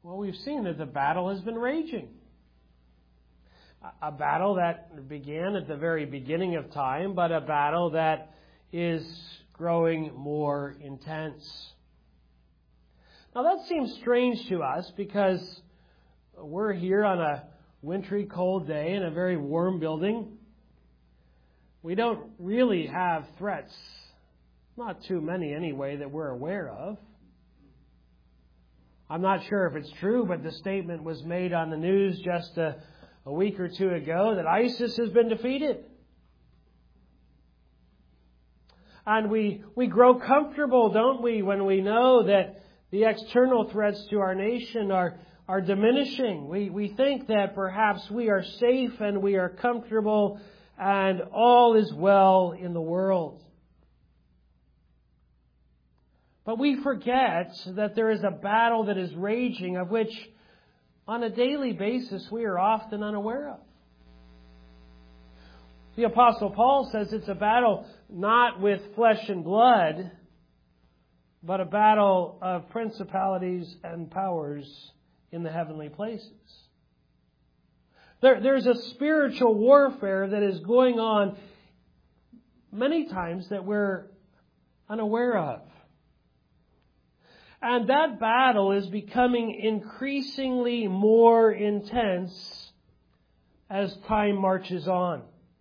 Well, we've seen that the battle has been raging. A battle that began at the very beginning of time, but a battle that is growing more intense. Now that seems strange to us because we're here on a wintry cold day in a very warm building. We don't really have threats, not too many anyway, that we're aware of. I'm not sure if it's true, but the statement was made on the news just a week or two ago that ISIS has been defeated. And we grow comfortable, don't we, when we know that the external threats to our nation are diminishing. We think that perhaps we are safe and we are comfortable and all is well in the world. But we forget that there is a battle that is raging of which on a daily basis we are often unaware of. The Apostle Paul says it's a battle not with flesh and blood, but a battle of principalities and powers in the heavenly places. There's a spiritual warfare that is going on many times that we're unaware of. And that battle is becoming increasingly more intense as time marches on.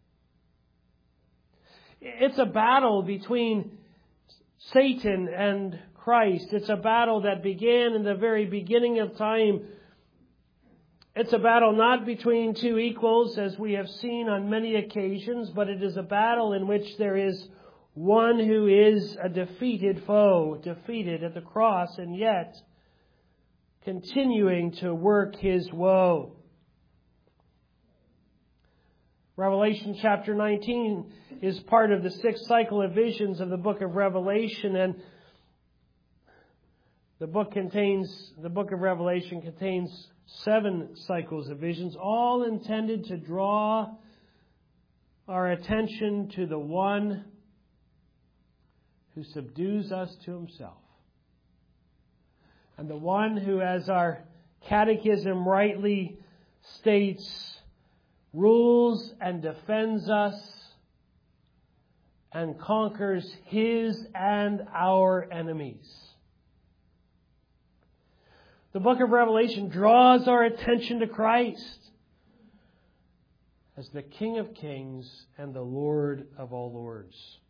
It's a battle between Satan and Christ. It's a battle that began in the very beginning of time. It's a battle not between two equals, as we have seen on many occasions, but it is a battle in which there is one who is a defeated foe, defeated at the cross, and yet continuing to work his woe. Revelation chapter 19 is part of the sixth cycle of visions of the book of Revelation, and the book of Revelation contains 7 cycles of visions, all intended to draw our attention to the one who subdues us to himself. And the one who, as our catechism rightly states, rules and defends us and conquers his and our enemies. The book of Revelation draws our attention to Christ as the King of Kings and the Lord of all lords.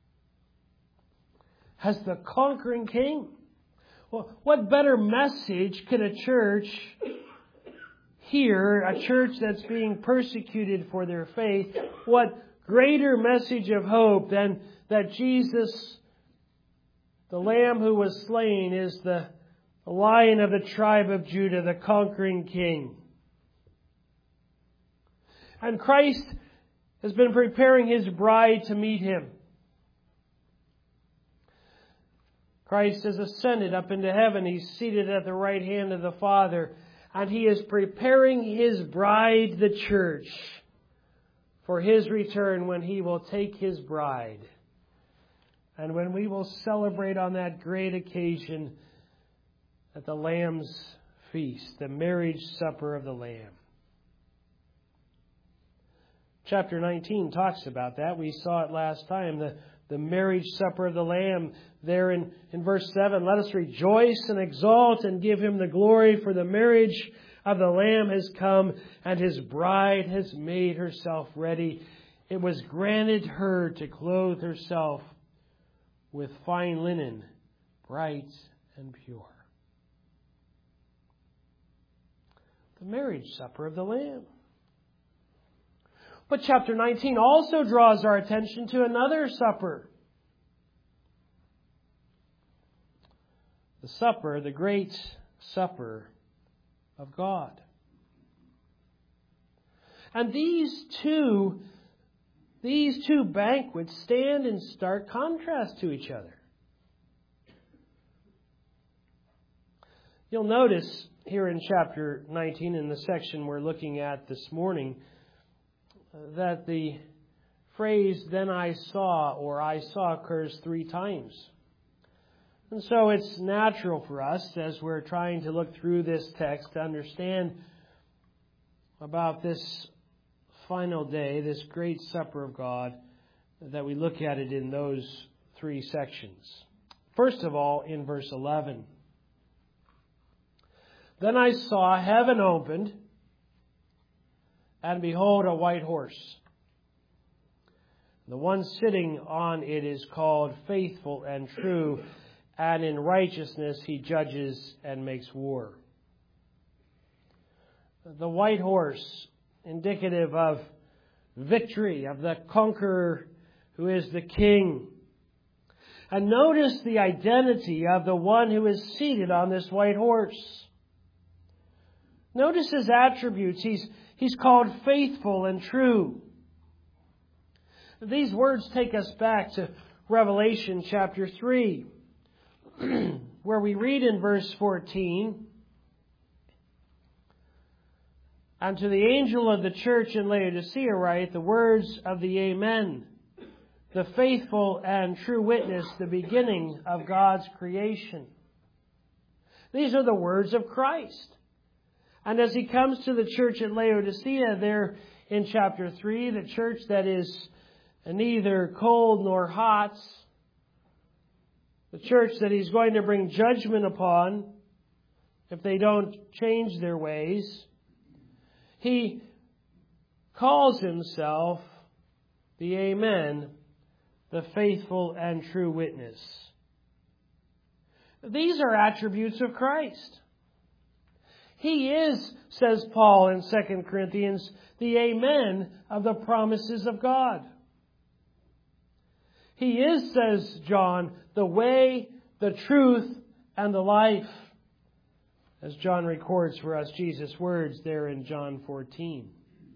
As the conquering King. Well, what better message could a church hear, a church that's being persecuted for their faith, what greater message of hope than that Jesus, the Lamb who was slain, is the Lion of the tribe of Judah, the conquering King. And Christ has been preparing His bride to meet Him. Christ has ascended up into heaven. He's seated at the right hand of the Father. And He is preparing His bride, the church, for His return when He will take His bride. And when we will celebrate on that great occasion at the Lamb's feast, the marriage supper of the Lamb. Chapter 19 talks about that. We saw it last time, the marriage supper of the Lamb. There in verse 7, let us rejoice and exalt and give Him the glory, for the marriage of the Lamb has come, and His bride has made herself ready. It was granted her to clothe herself with fine linen, bright and pure. The marriage supper of the Lamb. But chapter 19 also draws our attention to another supper. The supper, the great supper of God. And these two banquets stand in stark contrast to each other. You'll notice here in chapter 19, in the section we're looking at this morning, that the phrase, then I saw, or I saw, occurs 3 times. And so it's natural for us, as we're trying to look through this text, to understand about this final day, this great supper of God, that we look at it in those three sections. First of all, in verse 11. Then I saw heaven opened, and behold, a white horse. The one sitting on it is called Faithful and True, and in righteousness he judges and makes war. The white horse, indicative of victory, of the conqueror who is the king. And notice the identity of the one who is seated on this white horse. Notice his attributes. He's called faithful and true. These words take us back to Revelation chapter 3, where we read in verse 14, "And to the angel of the church in Laodicea write the words of the Amen, the faithful and true witness, the beginning of God's creation." These are the words of Christ. And as he comes to the church at Laodicea there in chapter 3, the church that is neither cold nor hot, the church that he's going to bring judgment upon if they don't change their ways, he calls himself the Amen, the faithful and true witness. These are attributes of Christ. He is, says Paul in 2 Corinthians, the Amen of the promises of God. He is, says John, the way, the truth, and the life. As John records for us Jesus' words there in John 14.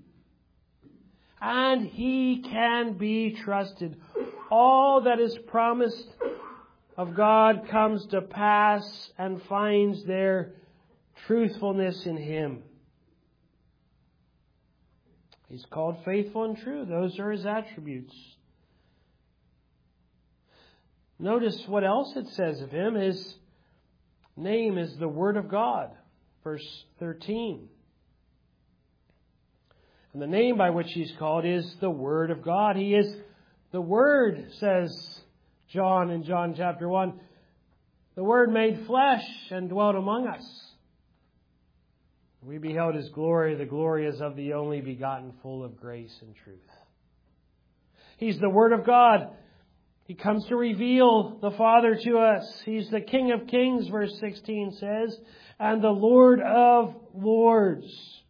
And he can be trusted. All that is promised of God comes to pass and finds their truthfulness in him. He's called faithful and true. Those are his attributes. Notice what else it says of him. His name is the Word of God. Verse 13. And the name by which he's called is the Word of God. He is the Word, says John in John chapter 1. The Word made flesh and dwelt among us. We beheld his glory. The glory is of the only begotten, full of grace and truth. He's the Word of God. He comes to reveal the Father to us. He's the King of Kings, verse 16 says, and the Lord of Lords.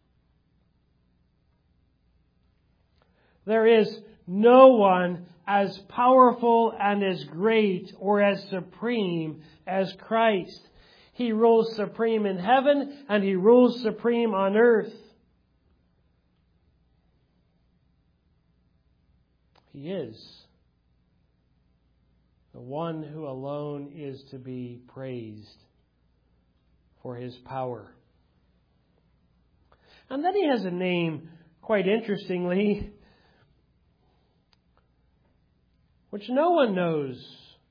There is no one as powerful and as great or as supreme as Christ. He rules supreme in heaven and he rules supreme on earth. He is the one who alone is to be praised for his power. And then he has a name, quite interestingly, which no one knows.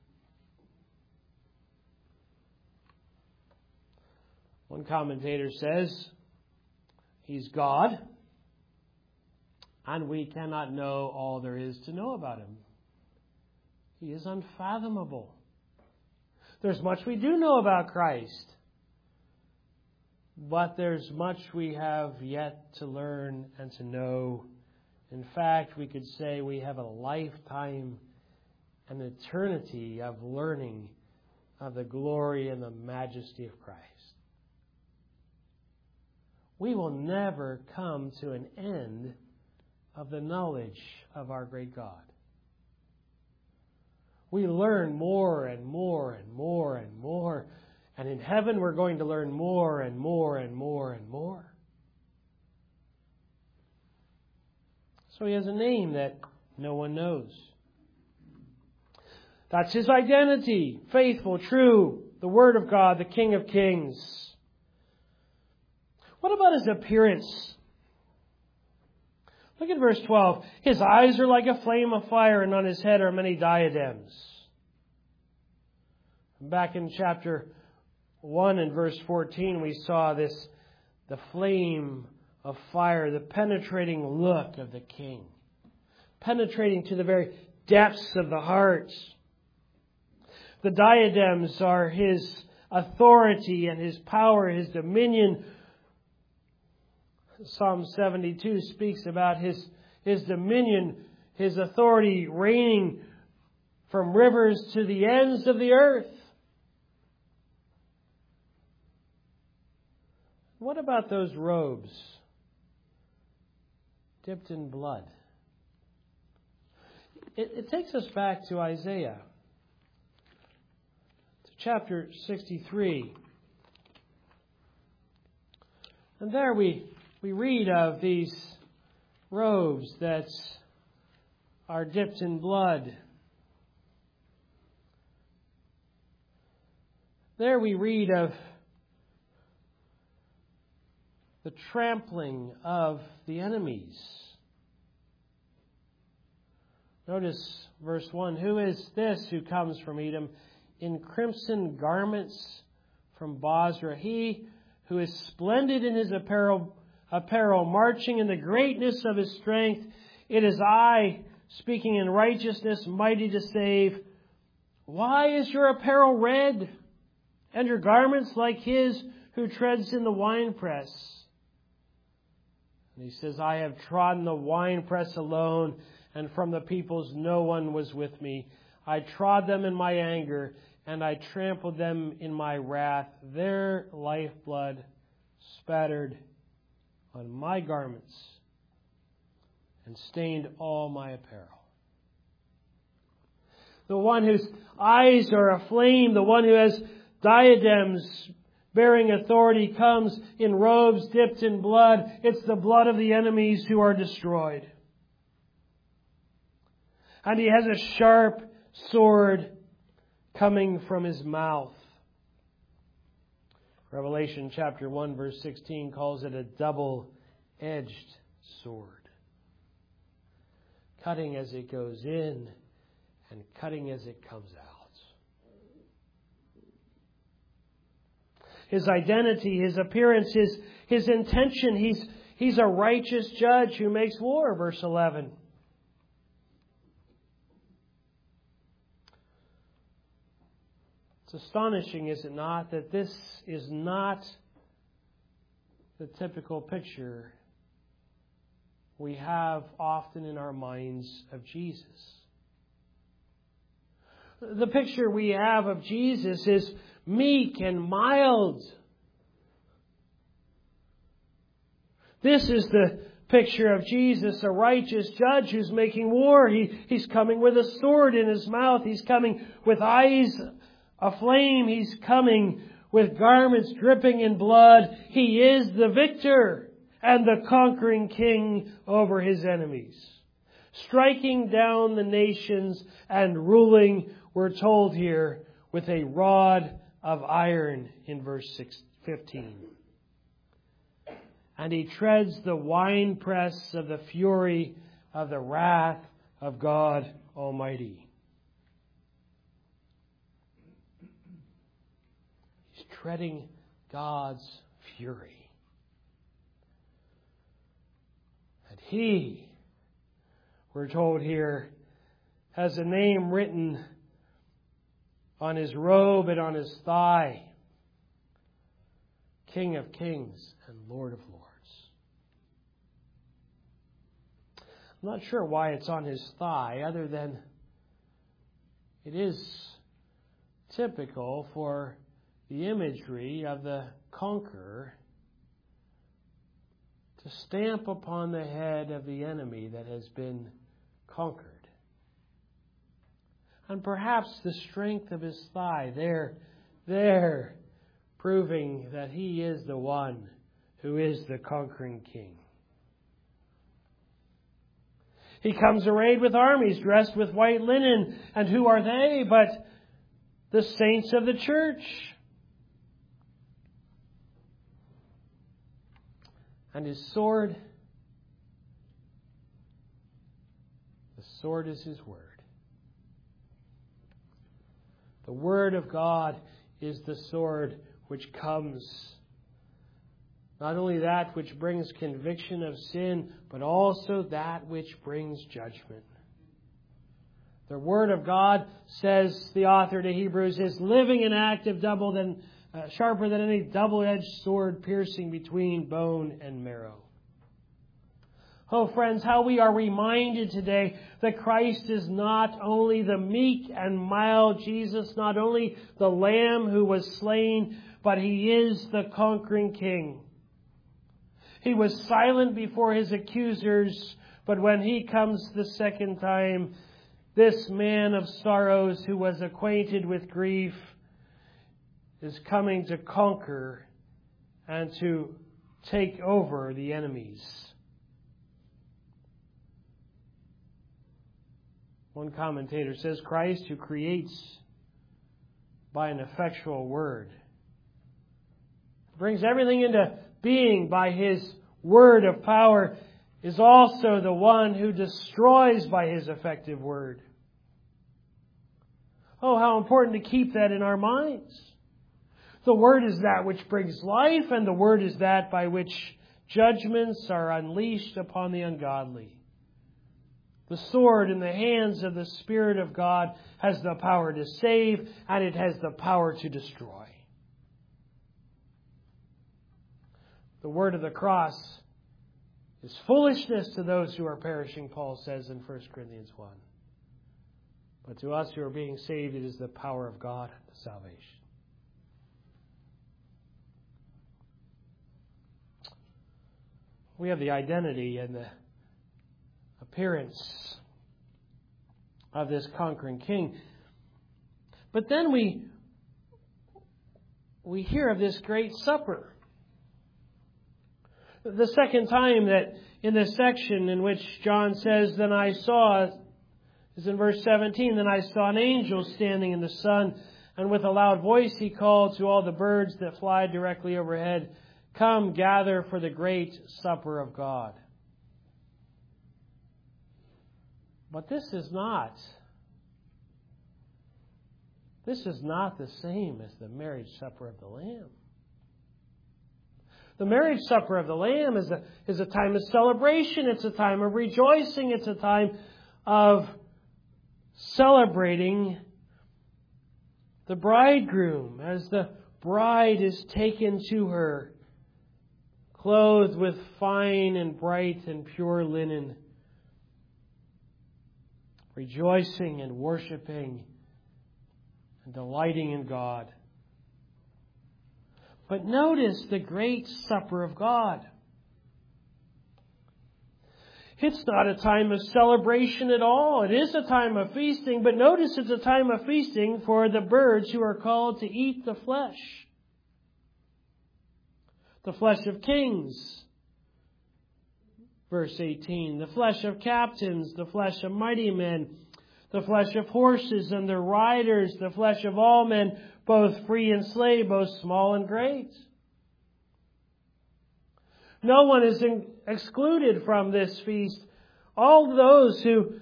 One commentator says, he's God, and we cannot know all there is to know about him. He is unfathomable. There's much we do know about Christ, but there's much we have yet to learn and to know. In fact, we could say we have a lifetime, an eternity of learning of the glory and the majesty of Christ. We will never come to an end of the knowledge of our great God. We learn more and more and more and more. And in heaven we're going to learn more and more and more and more. So he has a name that no one knows. That's his identity. Faithful, true, the Word of God, the King of Kings. What about his appearance? Look at verse 12. His eyes are like a flame of fire, and on his head are many diadems. Back in chapter 1 and verse 14, we saw the flame of fire, the penetrating look of the king, penetrating to the very depths of the heart. The diadems are his authority and his power, his dominion. Psalm 72 speaks about his dominion, his authority reigning from rivers to the ends of the earth. What about those robes dipped in blood? It takes us back to Isaiah, to chapter 63. And there we read of these robes that are dipped in blood. There we read of the trampling of the enemies. Notice verse 1. Who is this who comes from Edom in crimson garments from Bozrah? He who is splendid in his apparel, marching in the greatness of his strength. It is I, speaking in righteousness, mighty to save. Why is your apparel red, and your garments like his who treads in the winepress? And he says, I have trodden the winepress alone, and from the peoples no one was with me. I trod them in my anger, and I trampled them in my wrath. Their lifeblood spattered on my garments and stained all my apparel. The one whose eyes are aflame, the one who has diadems bearing authority, comes in robes dipped in blood. It's the blood of the enemies who are destroyed. And he has a sharp sword coming from his mouth. Revelation chapter 1 verse 16 calls it a double-edged sword. Cutting as it goes in and cutting as it comes out. His identity, his appearance, his intention. He's a righteous judge who makes war, verse 11. It's astonishing, is it not, that this is not the typical picture we have often in our minds of Jesus. The picture we have of Jesus is meek and mild. This is the picture of Jesus, a righteous judge who's making war. He's coming with a sword in his mouth. He's coming with eyes aflame. He's coming with garments dripping in blood. He is the victor and the conquering king over his enemies, striking down the nations and ruling, we're told here, with a rod of iron in verse 15. And he treads the winepress of the fury of the wrath of God Almighty. He's treading God's fury. And he, we're told here, has a name written on his robe and on his thigh. King of Kings and Lord of Lords. I'm not sure why it's on his thigh, other than it is typical for the imagery of the conqueror to stamp upon the head of the enemy that has been conquered. And perhaps the strength of his thigh there, proving that he is the one who is the conquering king. He comes arrayed with armies, dressed with white linen. And who are they but the saints of the church? And his sword, the sword is his word. The Word of God is the sword which comes. Not only that which brings conviction of sin, but also that which brings judgment. The Word of God, says the author to Hebrews, is living and active, sharper than any double-edged sword, piercing between bone and marrow. Oh, friends, how we are reminded today that Christ is not only the meek and mild Jesus, not only the Lamb who was slain, but He is the conquering King. He was silent before His accusers, but when He comes the second time, this man of sorrows who was acquainted with grief is coming to conquer and to take over the enemies. One commentator says, Christ, who creates by an effectual word, brings everything into being by His word of power, is also the one who destroys by His effective word. Oh, how important to keep that in our minds. The Word is that which brings life, and the Word is that by which judgments are unleashed upon the ungodly. The sword in the hands of the Spirit of God has the power to save, and it has the power to destroy. The word of the cross is foolishness to those who are perishing, Paul says in 1 Corinthians 1. But to us who are being saved, it is the power of God to salvation. We have the identity and the appearance of this conquering King. But then we hear of this great supper. The second time that in this section in which John says, then I saw, is in verse 17, then I saw an angel standing in the sun, and with a loud voice he called to all the birds that fly directly overhead, come, gather for the great supper of God. But this is not the same as the marriage supper of the Lamb. The marriage supper of the Lamb is a time of celebration. It's a time of rejoicing. It's a time of celebrating the bridegroom as the bride is taken to her, clothed with fine and bright and pure linen, rejoicing and worshiping and delighting in God. But notice the great supper of God. It's not a time of celebration at all. It is a time of feasting, but notice it's a time of feasting for the birds who are called to eat the flesh. The flesh of kings, verse 18. The flesh of captains, the flesh of mighty men, the flesh of horses and their riders, the flesh of all men, both free and slave, both small and great. No one is excluded from this feast. All those who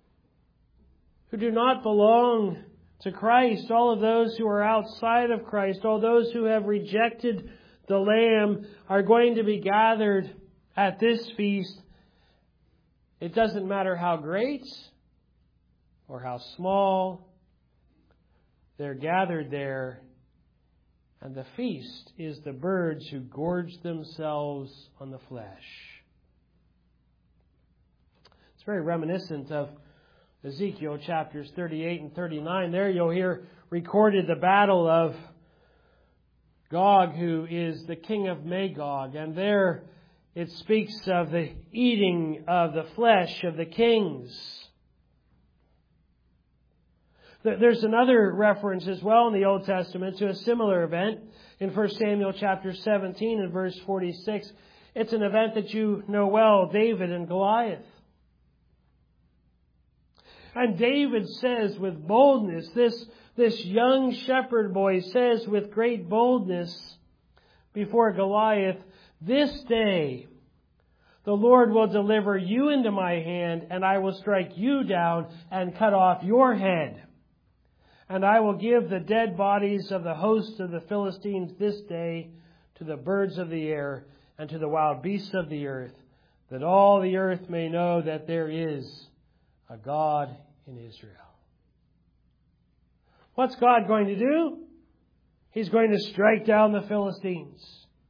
do not belong to Christ, all of those who are outside of Christ, all those who have rejected the Lamb are going to be gathered at this feast. It doesn't matter how great or how small, they're gathered there. And the feast is the birds who gorge themselves on the flesh. It's very reminiscent of Ezekiel chapters 38 and 39. There you'll hear recorded the battle of Gog, who is the king of Magog. And there it speaks of the eating of the flesh of the kings. There's another reference as well in the Old Testament to a similar event in 1 Samuel chapter 17 and verse 46. It's an event that you know well, David and Goliath. And David says with boldness, this young shepherd boy says with great boldness before Goliath, this day the Lord will deliver you into my hand, and I will strike you down and cut off your head. And I will give the dead bodies of the host of the Philistines this day to the birds of the air and to the wild beasts of the earth, that all the earth may know that there is a God in Israel. What's God going to do? He's going to strike down the Philistines.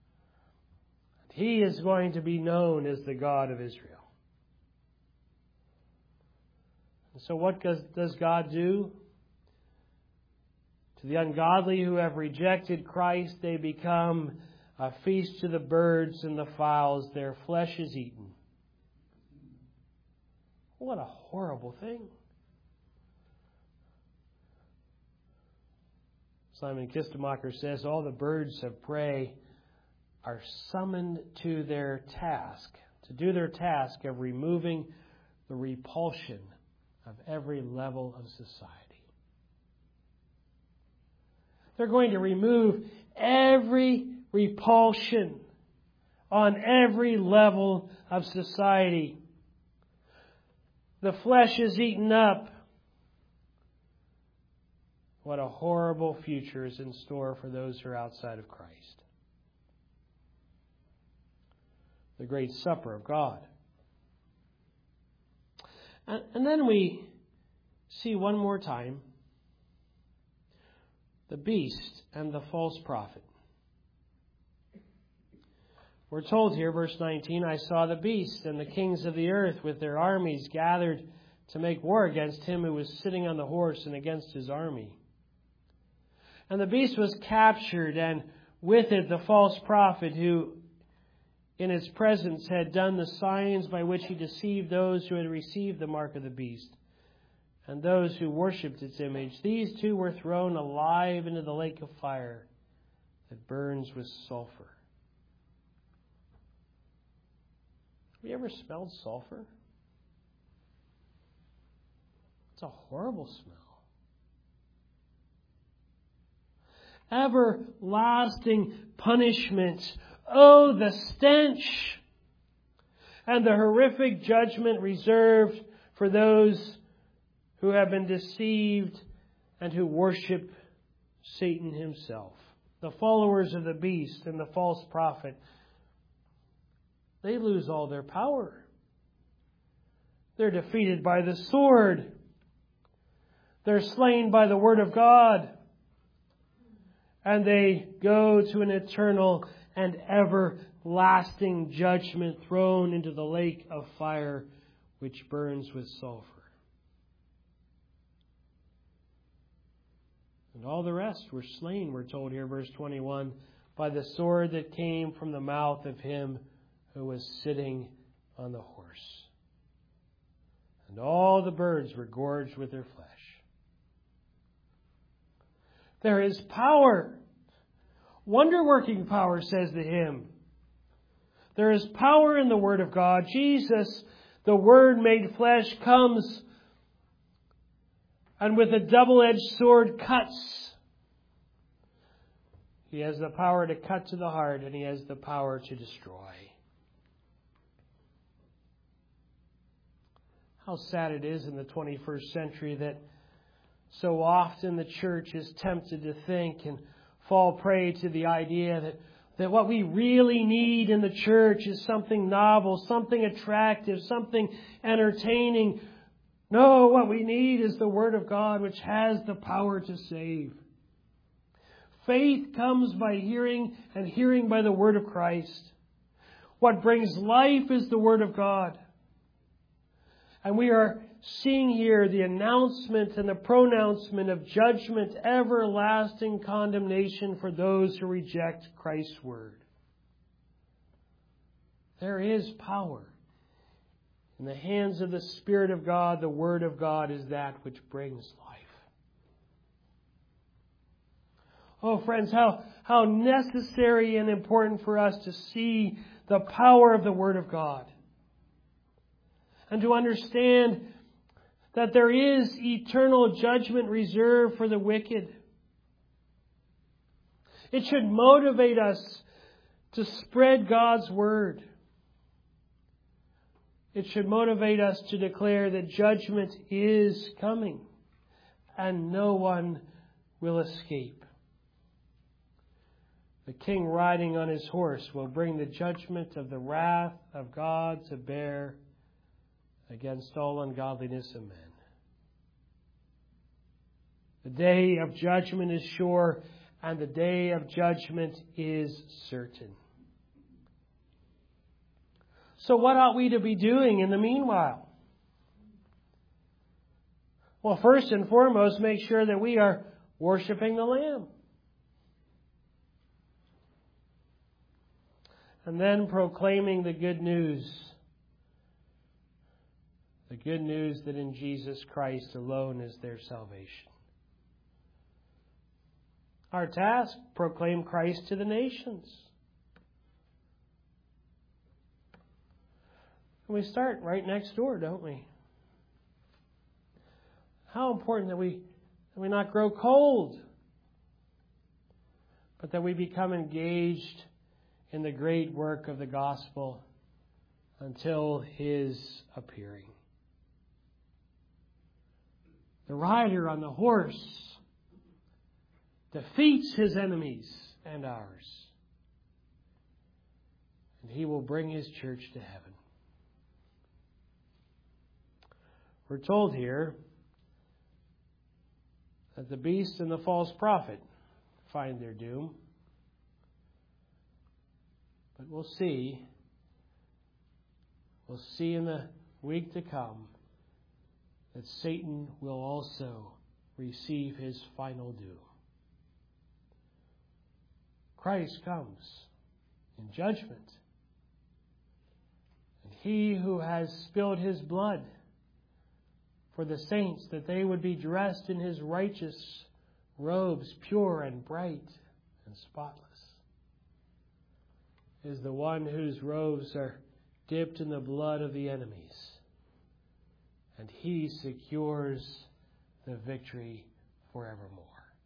He is going to be known as the God of Israel. And so what does God do? To the ungodly who have rejected Christ, they become a feast to the birds and the fowls. Their flesh is eaten. What a horrible thing. Simon Kistemacher says all the birds of prey are summoned to their task, to do their task of removing the repulsion of every level of society. They're going to remove every repulsion on every level of society. The flesh is eaten up. What a horrible future is in store for those who are outside of Christ. The great supper of God. And then we see one more time the beast and the false prophet. We're told here, verse 19, I saw the beast and the kings of the earth with their armies gathered to make war against him who was sitting on the horse and against his army. And the beast was captured, and with it the false prophet who in its presence had done the signs by which he deceived those who had received the mark of the beast and those who worshipped its image. These two were thrown alive into the lake of fire that burns with sulfur. Have you ever smelled sulfur? It's a horrible smell. Everlasting punishment. Oh, the stench and the horrific judgment reserved for those who have been deceived and who worship Satan himself. The followers of the beast and the false prophet, they lose all their power. They're defeated by the sword. They're slain by the word of God. And they go to an eternal and everlasting judgment, thrown into the lake of fire which burns with sulfur. And all the rest were slain, we're told here, verse 21, by the sword that came from the mouth of him who was sitting on the horse. And all the birds were gorged with their flesh. There is power. Wonder-working power, says the hymn. There is power in the Word of God. Jesus, the Word made flesh, comes and with a double-edged sword cuts. He has the power to cut to the heart, and He has the power to destroy. How sad it is in the 21st century that so often the church is tempted to think and fall prey to the idea that what we really need in the church is something novel, something attractive, something entertaining. No, what we need is the Word of God, which has the power to save. Faith comes by hearing, and hearing by the Word of Christ. What brings life is the Word of God. And we are seeing here the announcement and the pronouncement of judgment, everlasting condemnation for those who reject Christ's Word. There is power. In the hands of the Spirit of God, the Word of God is that which brings life. Oh, friends, how necessary and important for us to see the power of the Word of God. And to understand that there is eternal judgment reserved for the wicked. It should motivate us to spread God's Word. It should motivate us to declare that judgment is coming. and no one will escape. The king riding on his horse will bring the judgment of the wrath of God to bear against all ungodliness of men. The day of judgment is sure, and the day of judgment is certain. So what ought we to be doing in the meanwhile? Well, first and foremost, make sure that we are worshiping the Lamb. And then proclaiming the good news. The good news that in Jesus Christ alone is their salvation. Our task, proclaim Christ to the nations. And we start right next door, don't we? How important that we not grow cold, but that we become engaged in the great work of the gospel until His appearing. The rider on the horse defeats his enemies and ours, and He will bring His church to heaven. We're told here that the beast and the false prophet find their doom. But we'll see in the week to come that Satan will also receive his final doom. Christ comes in judgment. And He who has spilled His blood for the saints, that they would be dressed in His righteous robes, pure and bright and spotless, is the one whose robes are dipped in the blood of the enemies. And He secures the victory forevermore.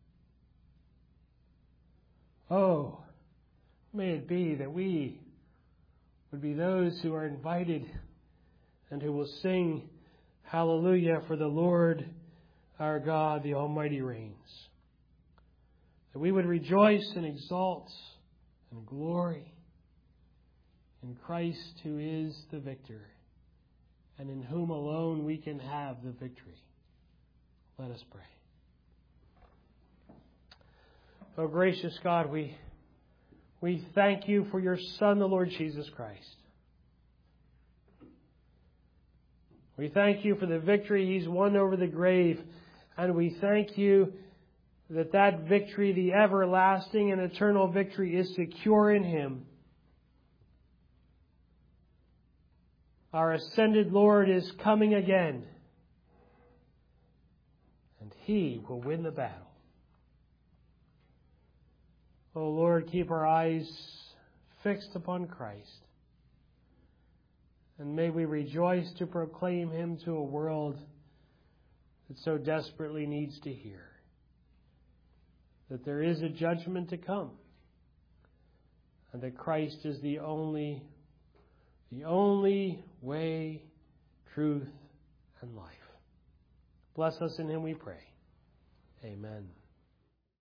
Oh, may it be that we would be those who are invited and who will sing Hallelujah, for the Lord our God, the Almighty reigns. That we would rejoice and exalt and glory in Christ, who is the victor, and in whom alone we can have the victory. Let us pray. Oh, gracious God, we thank You for Your Son, the Lord Jesus Christ. We thank You for the victory He's won over the grave, and we thank You that that victory, the everlasting and eternal victory, is secure in Him. Our ascended Lord is coming again, and He will win the battle. Oh Lord, keep our eyes fixed upon Christ. And may we rejoice to proclaim Him to a world that so desperately needs to hear that there is a judgment to come, and that Christ is the only way, truth, and life. Bless us in Him, we pray. Amen.